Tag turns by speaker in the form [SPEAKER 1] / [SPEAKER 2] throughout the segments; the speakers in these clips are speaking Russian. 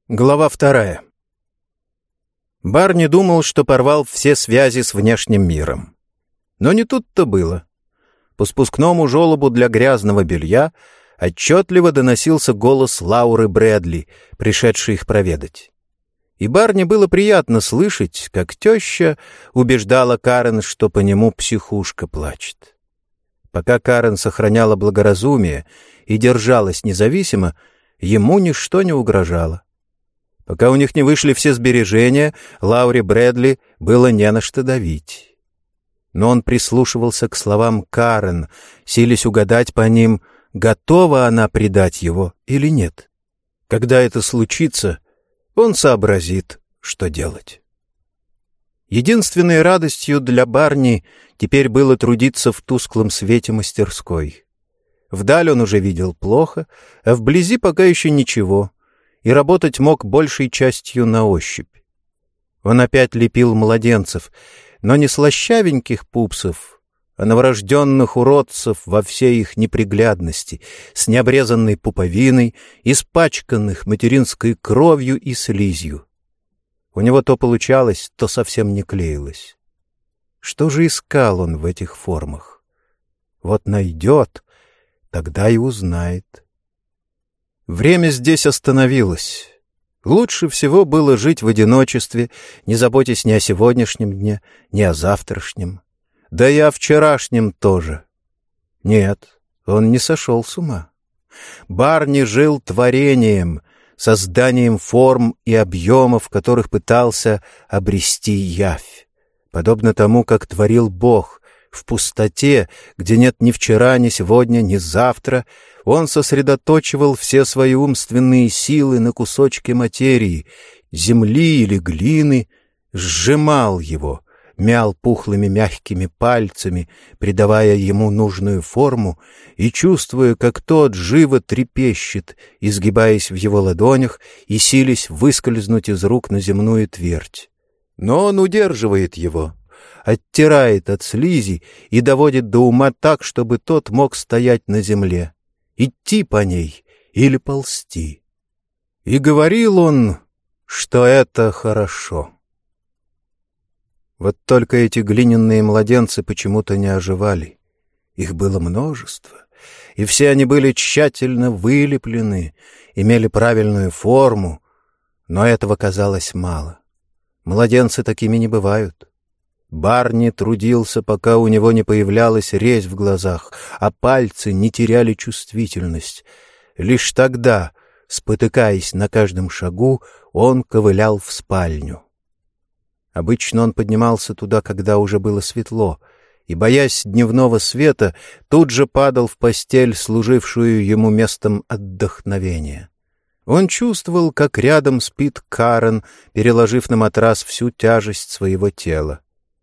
[SPEAKER 1] Глава 2. Барни думал, что порвал все связи с внешним миром. Но не тут-то было. По спускному желобу для грязного белья отчетливо доносился голос Лауры Брэдли, пришедшей их проведать. И Барни было приятно слышать, как теща убеждала Карен, что по нему психушка плачет. Пока Карен сохраняла благоразумие и держалась независимо, ему ничто не угрожало. Пока у них не вышли все сбережения, Лауре Брэдли было не на что давить. Но он прислушивался к словам Карен, силясь угадать по ним, готова она предать его или нет. Когда это случится, он сообразит, что делать. Единственной радостью для Барни теперь было трудиться в тусклом свете мастерской. Вдаль он уже видел плохо, а вблизи пока еще ничего, и работать мог большей частью на ощупь. Он опять лепил младенцев, но не слащавеньких пупсов, а новорожденных уродцев во всей их неприглядности, с необрезанной пуповиной, испачканных материнской кровью и слизью. У него то получалось, то совсем не клеилось. Что же искал он в этих формах? Вот найдет, тогда и узнает. Время здесь остановилось. Лучше всего было жить в одиночестве, не заботясь ни о сегодняшнем дне, ни о завтрашнем. Да и о вчерашнем тоже. Нет, он не сошел с ума. Барни жил творением, созданием форм и объемов, которых пытался обрести явь, подобно тому, как творил Бог. В пустоте, где нет ни вчера, ни сегодня, ни завтра, он сосредоточивал все свои умственные силы на кусочке материи, земли или глины, сжимал его, мял пухлыми мягкими пальцами, придавая ему нужную форму, и, чувствуя, как тот живо трепещет, изгибаясь в его ладонях и силясь выскользнуть из рук на земную твердь. Но он удерживает его, оттирает от слизи и доводит до ума так, чтобы тот мог стоять на земле, идти по ней или ползти. И говорил он, что это хорошо. Вот только эти глиняные младенцы почему-то не оживали. Их было множество, и все они были тщательно вылеплены, имели правильную форму, но этого казалось мало. Младенцы такими не бывают. Барни трудился, пока у него не появлялась резь в глазах, а пальцы не теряли чувствительность. Лишь тогда, спотыкаясь на каждом шагу, он ковылял в спальню. Обычно он поднимался туда, когда уже было светло, и, боясь дневного света, тут же падал в постель, служившую ему местом отдохновения. Он чувствовал, как рядом спит Карен, переложив на матрас всю тяжесть своего тела.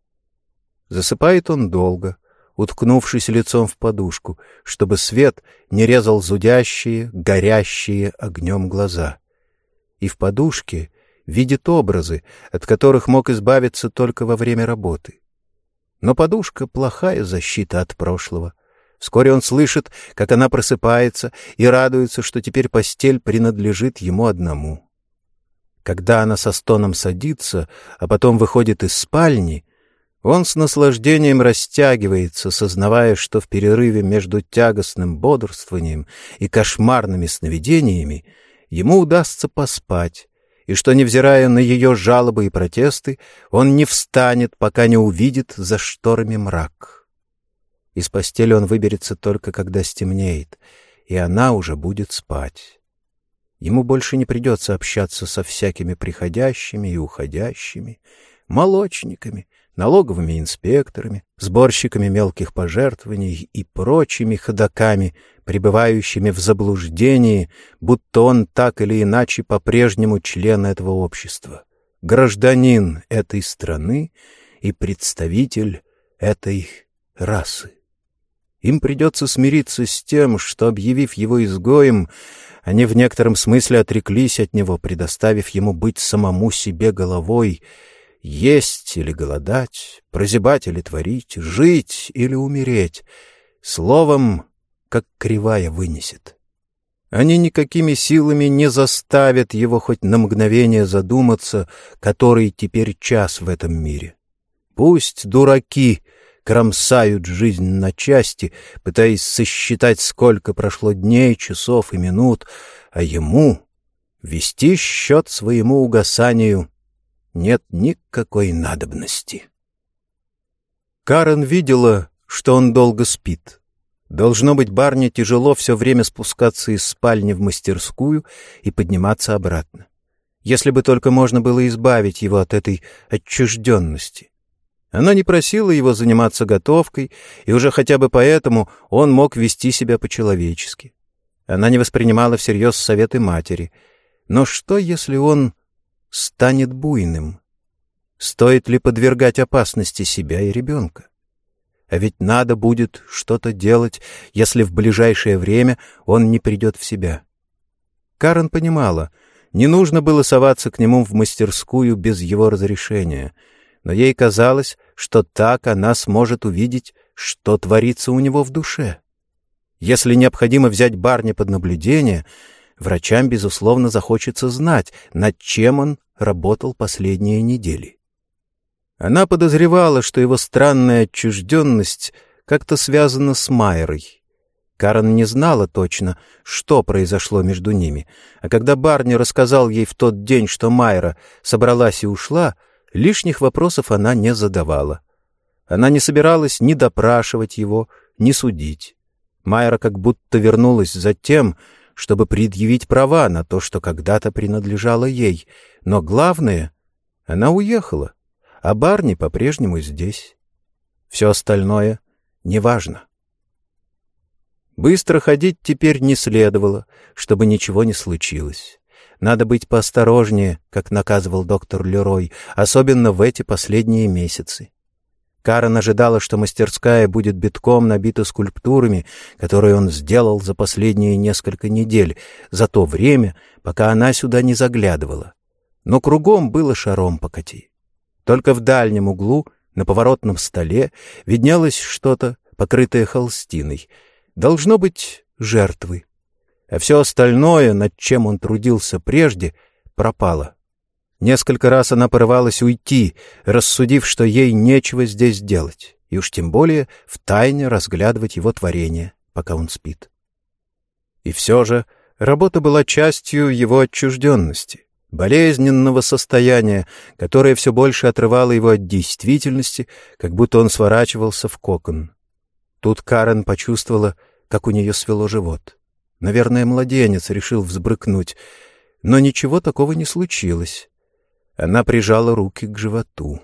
[SPEAKER 1] Засыпает он долго, уткнувшись лицом в подушку, чтобы свет не резал зудящие, горящие огнем глаза. И в подушке видит образы, от которых мог избавиться только во время работы. Но подушка — плохая защита от прошлого. Вскоре он слышит, как она просыпается, и радуется, что теперь постель принадлежит ему одному. Когда она со стоном садится, а потом выходит из спальни, он с наслаждением растягивается, сознавая, что в перерыве между тягостным бодрствованием и кошмарными сновидениями ему удастся поспать, и что, невзирая на ее жалобы и протесты, он не встанет, пока не увидит за шторами мрак. Из постели он выберется только когда стемнеет, и она уже будет спать. Ему больше не придется общаться со всякими приходящими и уходящими, молочниками, налоговыми инспекторами, сборщиками мелких пожертвований и прочими ходоками, пребывающими в заблуждении, будто он так или иначе по-прежнему член этого общества, гражданин этой страны и представитель этой расы. Им придется смириться с тем, что, объявив его изгоем, они в некотором смысле отреклись от него, предоставив ему быть самому себе головой, есть или голодать, прозябать или творить, жить или умереть, словом, как кривая вынесет. Они никакими силами не заставят его хоть на мгновение задуматься, который теперь час в этом мире. Пусть дураки кромсают жизнь на части, пытаясь сосчитать, сколько прошло дней, часов и минут, а ему вести счет своему угасанию нет никакой надобности. Карен видела, что он долго спит. Должно быть, Барни тяжело все время спускаться из спальни в мастерскую и подниматься обратно. Если бы только можно было избавить его от этой отчужденности. Она не просила его заниматься готовкой, и уже хотя бы поэтому он мог вести себя по-человечески. Она не воспринимала всерьез советы матери. Но что, если он станет буйным? Стоит ли подвергать опасности себя и ребенка? А ведь надо будет что-то делать, если в ближайшее время он не придет в себя. Карен понимала, не нужно было соваться к нему в мастерскую без его разрешения, но ей казалось, что так она сможет увидеть, что творится у него в душе. Если необходимо взять Барни под наблюдение, врачам, безусловно, захочется знать, над чем он работал последние недели. Она подозревала, что его странная отчужденность как-то связана с Майрой. Карен не знала точно, что произошло между ними, а когда Барни рассказал ей в тот день, что Майра собралась и ушла, лишних вопросов она не задавала. Она не собиралась ни допрашивать его, ни судить. Майра как будто вернулась за тем, чтобы предъявить права на то, что когда-то принадлежало ей. Но главное, она уехала, а Барни по-прежнему здесь. Все остальное неважно. Быстро ходить теперь не следовало, чтобы ничего не случилось. Надо быть поосторожнее, как наказывал доктор Лерой, особенно в эти последние месяцы. Карен ожидала, что мастерская будет битком набита скульптурами, которые он сделал за последние несколько недель, за то время, пока она сюда не заглядывала. Но кругом было шаром покати. Только в дальнем углу, на поворотном столе, виднелось что-то, покрытое холстиной. Должно быть, жертвы. А все остальное, над чем он трудился прежде, пропало. Несколько раз она порывалась уйти, рассудив, что ей нечего здесь делать, и уж тем более втайне разглядывать его творение, пока он спит. И все же работа была частью его отчужденности, болезненного состояния, которое все больше отрывало его от действительности, как будто он сворачивался в кокон. Тут Карен почувствовала, как у нее свело живот. Наверное, младенец решил взбрыкнуть, но ничего такого не случилось. Она прижала руки к животу.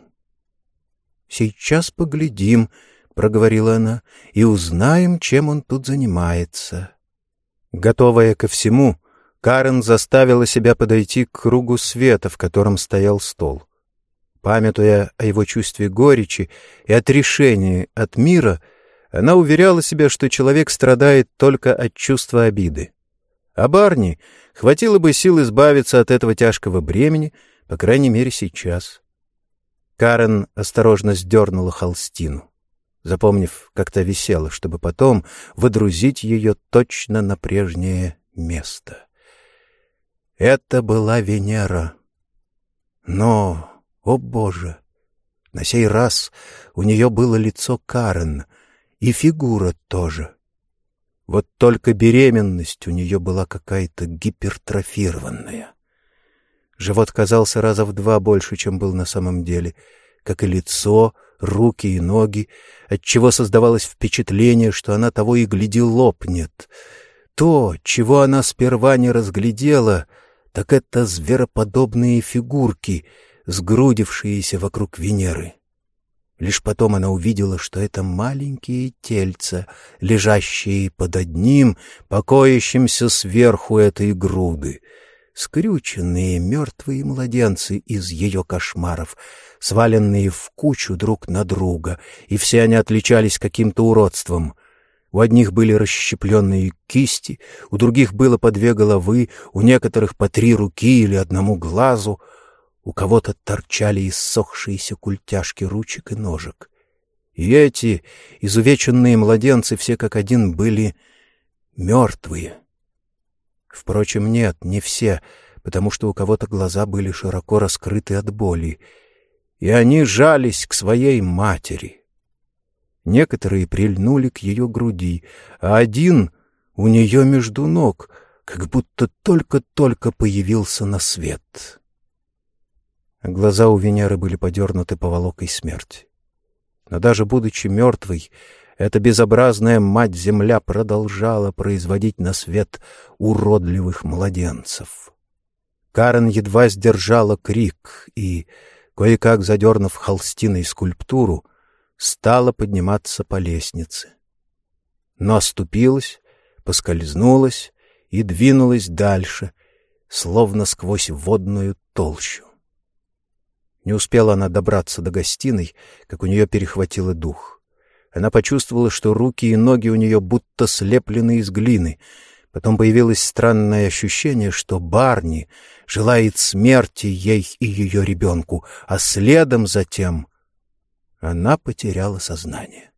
[SPEAKER 1] «Сейчас поглядим», — проговорила она, — «и узнаем, чем он тут занимается». Готовая ко всему, Карен заставила себя подойти к кругу света, в котором стоял стол. Памятуя о его чувстве горечи и отрешении от мира, она уверяла себя, что человек страдает только от чувства обиды. А Барни хватило бы сил избавиться от этого тяжкого бремени, по крайней мере, сейчас. Карен осторожно сдернула холстину, запомнив, как та висела, чтобы потом водрузить ее точно на прежнее место. Это была Венера. Но, о Боже, на сей раз у нее было лицо Карен, и фигура тоже. Вот только беременность у нее была какая-то гипертрофированная. Живот казался раза в 2 больше, чем был на самом деле, как и лицо, руки и ноги, отчего создавалось впечатление, что она того и гляди лопнет. То, чего она сперва не разглядела, так это звероподобные фигурки, сгрудившиеся вокруг Венеры. Лишь потом она увидела, что это маленькие тельца, лежащие под одним, покоящимся сверху этой груды. Скрюченные мертвые младенцы из ее кошмаров, сваленные в кучу друг на друга, и все они отличались каким-то уродством. У одних были расщепленные кисти, у других было по 2 головы, у некоторых по 3 руки или 1 глазу, у кого-то торчали иссохшиеся культяшки ручек и ножек. И эти изувеченные младенцы все как один были мертвые. Впрочем, нет, не все, потому что у кого-то глаза были широко раскрыты от боли, и они жались к своей матери. Некоторые прильнули к ее груди, а один у нее между ног, как будто только-только появился на свет. Глаза у Венеры были подернуты поволокой смерти. Но даже будучи мертвой, эта безобразная мать-земля продолжала производить на свет уродливых младенцев. Карен едва сдержала крик и, кое-как задернув холстиной скульптуру, стала подниматься по лестнице. Но оступилась, поскользнулась и двинулась дальше, словно сквозь водную толщу. Не успела она добраться до гостиной, как у нее перехватило дух. Она почувствовала, что руки и ноги у нее будто слеплены из глины. Потом появилось странное ощущение, что Барни желает смерти ей и ее ребенку, а следом затем она потеряла сознание.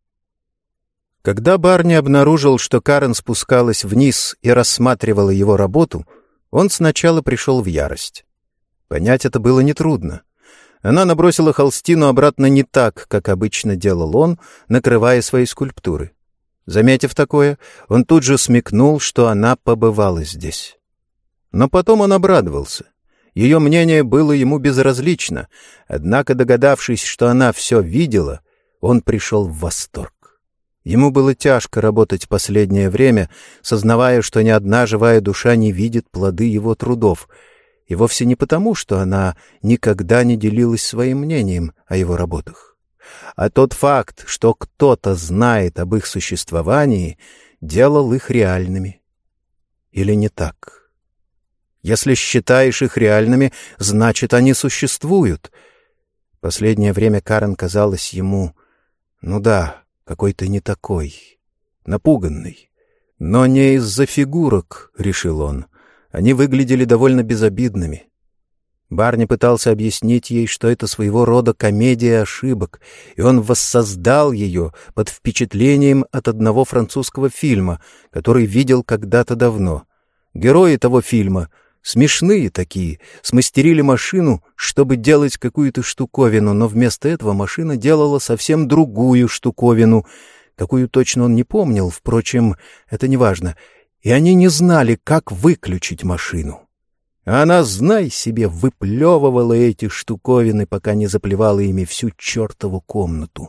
[SPEAKER 1] Когда Барни обнаружил, что Карен спускалась вниз и рассматривала его работу, он сначала пришел в ярость. Понять это было нетрудно. Она набросила холстину обратно не так, как обычно делал он, накрывая свои скульптуры. Заметив такое, он тут же смекнул, что она побывала здесь. Но потом он обрадовался. Ее мнение было ему безразлично, однако, догадавшись, что она все видела, он пришел в восторг. Ему было тяжко работать последнее время, сознавая, что ни одна живая душа не видит плоды его трудов, и вовсе не потому, что она никогда не делилась своим мнением о его работах. А тот факт, что кто-то знает об их существовании, делал их реальными. Или не так? Если считаешь их реальными, значит, они существуют. Последнее время Карен казалась ему, какой-то не такой, напуганный. Но не из-за фигурок, решил он. Они выглядели довольно безобидными. Барни пытался объяснить ей, что это своего рода комедия ошибок, и он воссоздал ее под впечатлением от одного французского фильма, который видел когда-то давно. Герои того фильма, смешные такие, смастерили машину, чтобы делать какую-то штуковину, но вместо этого машина делала совсем другую штуковину, какую точно он не помнил, впрочем, это не важно, и они не знали, как выключить машину. Она, знай себе, выплевывала эти штуковины, пока не заплевала ими всю чертову комнату.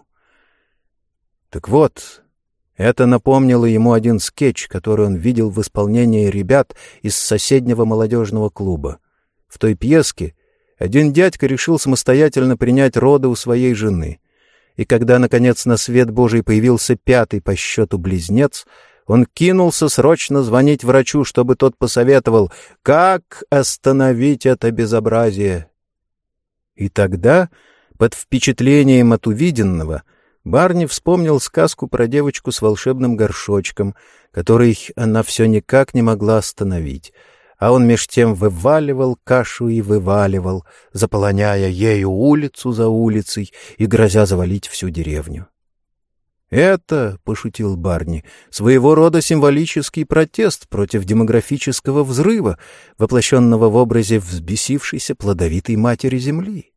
[SPEAKER 1] Так вот, это напомнило ему один скетч, который он видел в исполнении ребят из соседнего молодежного клуба. В той пьеске один дядька решил самостоятельно принять роды у своей жены. И когда, наконец, на свет Божий появился пятый по счету близнец, он кинулся срочно звонить врачу, чтобы тот посоветовал, как остановить это безобразие. И тогда, под впечатлением от увиденного, Барни вспомнил сказку про девочку с волшебным горшочком, который она все никак не могла остановить, а он меж тем вываливал кашу и вываливал, заполоняя ею улицу за улицей и грозя завалить всю деревню. «Это, — пошутил Барни, — своего рода символический протест против демографического взрыва, воплощенного в образе взбесившейся плодовитой матери Земли».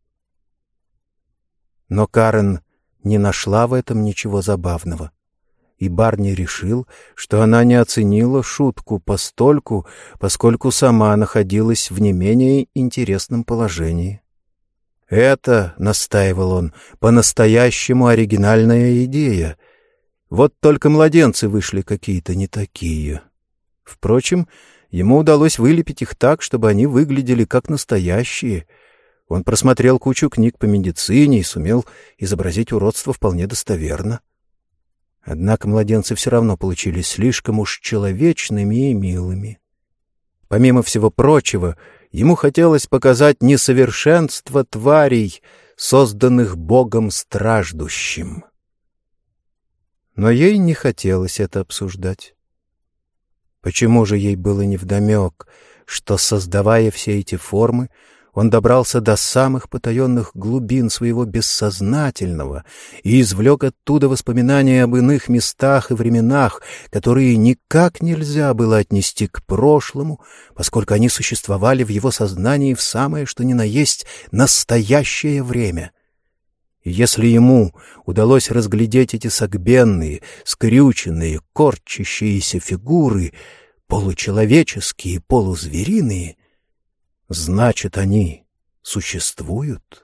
[SPEAKER 1] Но Карен не нашла в этом ничего забавного, и Барни решил, что она не оценила шутку поскольку сама находилась в не менее интересном положении. «Это, — настаивал он, — по-настоящему оригинальная идея. Вот только младенцы вышли какие-то не такие». Впрочем, ему удалось вылепить их так, чтобы они выглядели как настоящие. Он просмотрел кучу книг по медицине и сумел изобразить уродство вполне достоверно. Однако младенцы все равно получились слишком уж человечными и милыми. Помимо всего прочего, ему хотелось показать несовершенство тварей, созданных Богом страждущим. Но ей не хотелось это обсуждать. Почему же ей было невдомек, что, создавая все эти формы, Он добрался до самых потаенных глубин своего бессознательного и извлек оттуда воспоминания об иных местах и временах, которые никак нельзя было отнести к прошлому, поскольку они существовали в его сознании в самое что ни на есть настоящее время. И если ему удалось разглядеть эти согбенные, скрюченные, корчащиеся фигуры, получеловеческие, полузвериные, значит, они существуют.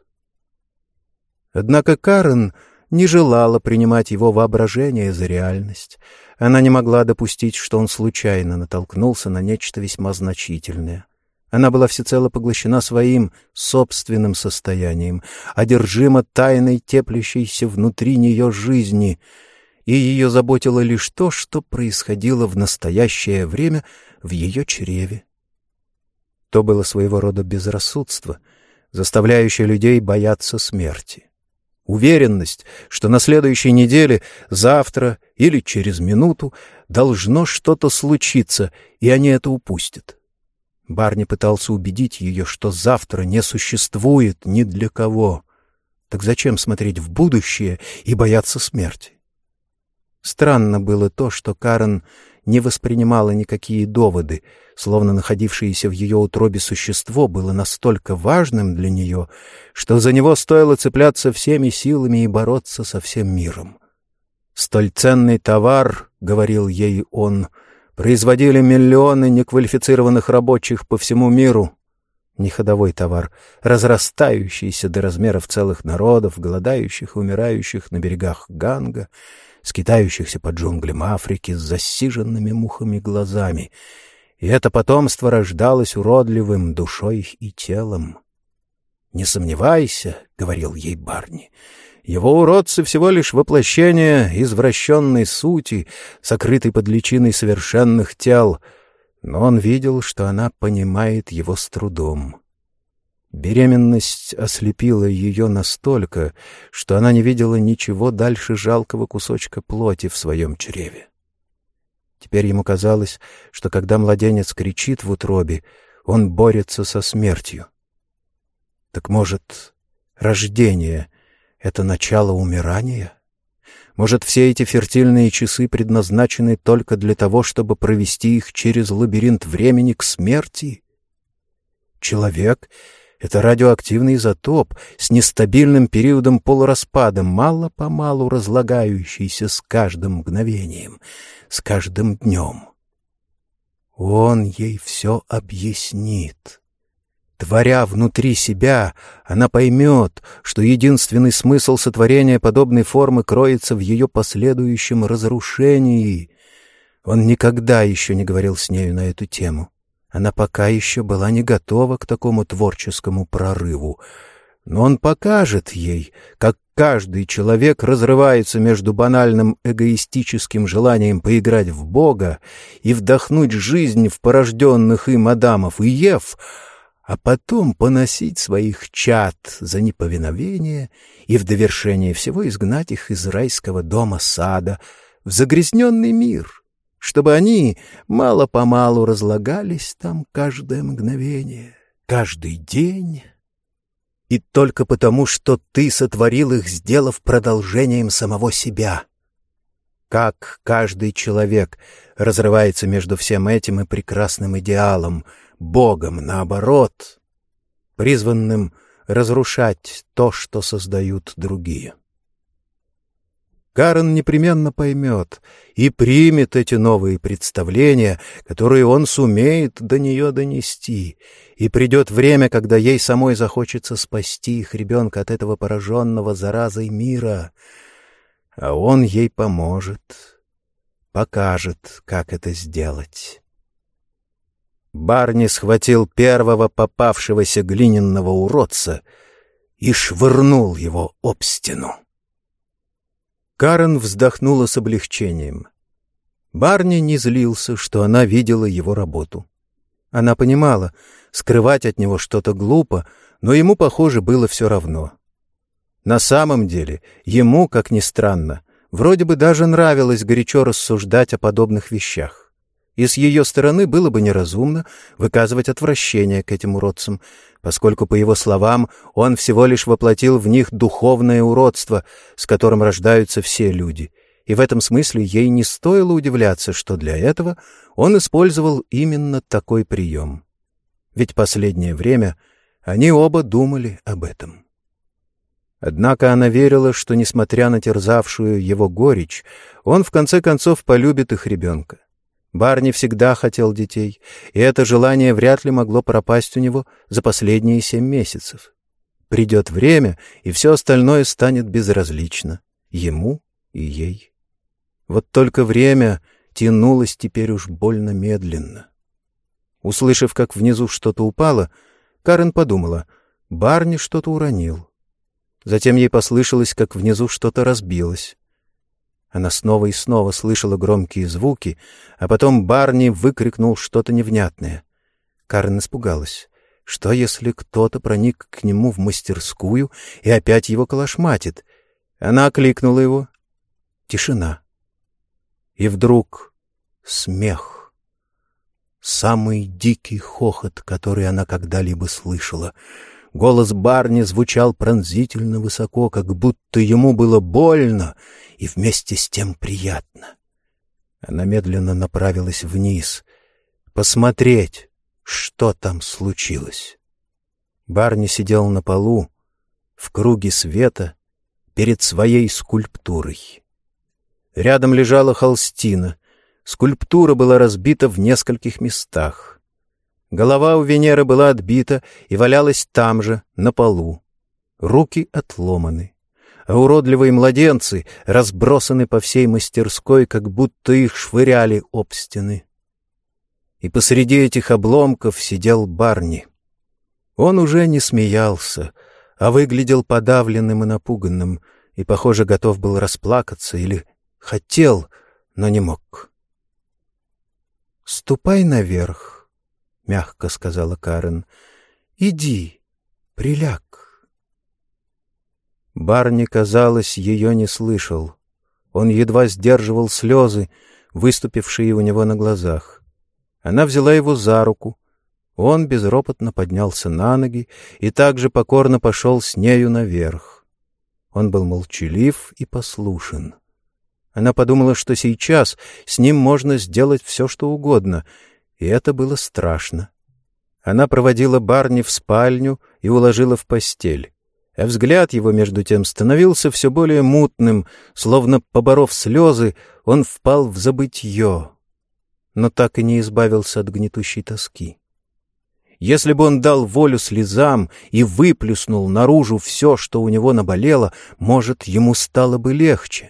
[SPEAKER 1] Однако Карен не желала принимать его воображение за реальность. Она не могла допустить, что он случайно натолкнулся на нечто весьма значительное. Она была всецело поглощена своим собственным состоянием, одержима тайной теплящейся внутри нее жизни, и ее заботило лишь то, что происходило в настоящее время в ее чреве. То было своего рода безрассудство, заставляющее людей бояться смерти. Уверенность, что на следующей неделе, завтра или через минуту должно что-то случиться, и они это упустят. Барни пытался убедить ее, что завтра не существует ни для кого. Так зачем смотреть в будущее и бояться смерти? Странно было то, что Карен не воспринимала никакие доводы, словно находившееся в ее утробе существо было настолько важным для нее, что за него стоило цепляться всеми силами и бороться со всем миром. «Столь ценный товар, — говорил ей он, — производили миллионы неквалифицированных рабочих по всему миру. Не ходовой товар, разрастающийся до размеров целых народов, голодающих и умирающих на берегах Ганга, скитающихся по джунглям Африки с засиженными мухами глазами. И это потомство рождалось уродливым душой и телом. «Не сомневайся, — говорил ей Барни, — его уродцы всего лишь воплощение извращенной сути, сокрытой под личиной совершенных тел». Но он видел, что она понимает его с трудом. Беременность ослепила ее настолько, что она не видела ничего дальше жалкого кусочка плоти в своем чреве. Теперь ему казалось, что когда младенец кричит в утробе, он борется со смертью. Так может, рождение — это начало умирания? Может, все эти фертильные часы предназначены только для того, чтобы провести их через лабиринт времени к смерти? Человек — это радиоактивный изотоп с нестабильным периодом полураспада, мало-помалу разлагающийся с каждым мгновением, с каждым днем. Он ей все объяснит. Творя внутри себя, она поймет, что единственный смысл сотворения подобной формы кроется в ее последующем разрушении. Он никогда еще не говорил с нею на эту тему. Она пока еще была не готова к такому творческому прорыву. Но он покажет ей, как каждый человек разрывается между банальным эгоистическим желанием поиграть в Бога и вдохнуть жизнь в порожденных им Адамов и Ев, а потом поносить своих чад за неповиновение и в довершение всего изгнать их из райского дома-сада в загрязненный мир, чтобы они мало-помалу разлагались там каждое мгновение, каждый день. И только потому, что ты сотворил их, сделав продолжением самого себя. Как каждый человек разрывается между всем этим и прекрасным идеалом, Богом, наоборот, призванным разрушать то, что создают другие. Карен непременно поймет и примет эти новые представления, которые он сумеет до нее донести, и придет время, когда ей самой захочется спасти их ребенка от этого пораженного заразой мира, а он ей поможет, покажет, как это сделать. Барни схватил первого попавшегося глиняного уродца и швырнул его об стену. Карен вздохнула с облегчением. Барни не злился, что она видела его работу. Она понимала, скрывать от него что-то глупо, но ему, похоже, было все равно. На самом деле, ему, как ни странно, вроде бы даже нравилось горячо рассуждать о подобных вещах. И с ее стороны было бы неразумно выказывать отвращение к этим уродцам, поскольку, по его словам, он всего лишь воплотил в них духовное уродство, с которым рождаются все люди. И в этом смысле ей не стоило удивляться, что для этого он использовал именно такой прием. Ведь последнее время они оба думали об этом. Однако она верила, что, несмотря на терзавшую его горечь, он в конце концов полюбит их ребенка. Барни всегда хотел детей, и это желание вряд ли могло пропасть у него за последние 7 месяцев. Придет время, и все остальное станет безразлично ему и ей. Вот только время тянулось теперь уж больно медленно. Услышав, как внизу что-то упало, Карен подумала, Барни что-то уронил. Затем ей послышалось, как внизу что-то разбилось. Она снова и снова слышала громкие звуки, а потом Барни выкрикнул что-то невнятное. Карен испугалась. Что, если кто-то проник к нему в мастерскую и опять его калашматит? Она окликнула его. Тишина. И вдруг смех. Самый дикий хохот, который она когда-либо слышала. Голос Барни звучал пронзительно высоко, как будто ему было больно и вместе с тем приятно. Она медленно направилась вниз, посмотреть, что там случилось. Барни сидел на полу, в круге света, перед своей скульптурой. Рядом лежала холстина. Скульптура была разбита в нескольких местах. Голова у Венеры была отбита и валялась там же, на полу. Руки отломаны, а уродливые младенцы разбросаны по всей мастерской, как будто их швыряли об стены. И посреди этих обломков сидел Барни. Он уже не смеялся, а выглядел подавленным и напуганным, и, похоже, готов был расплакаться или хотел, но не мог. «Ступай наверх», — мягко сказала Карен. «Иди, приляг». Барни, казалось, ее не слышал. Он едва сдерживал слезы, выступившие у него на глазах. Она взяла его за руку. Он безропотно поднялся на ноги и также покорно пошел с нею наверх. Он был молчалив и послушен. Она подумала, что сейчас с ним можно сделать все, что угодно, и это было страшно. Она проводила Барни в спальню и уложила в постель. А взгляд его, между тем, становился все более мутным, словно, поборов слезы, он впал в забытье, но так и не избавился от гнетущей тоски. Если бы он дал волю слезам и выплюснул наружу все, что у него наболело, может, ему стало бы легче.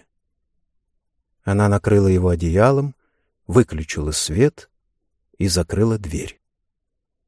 [SPEAKER 1] Она накрыла его одеялом, выключила свет и закрыла дверь.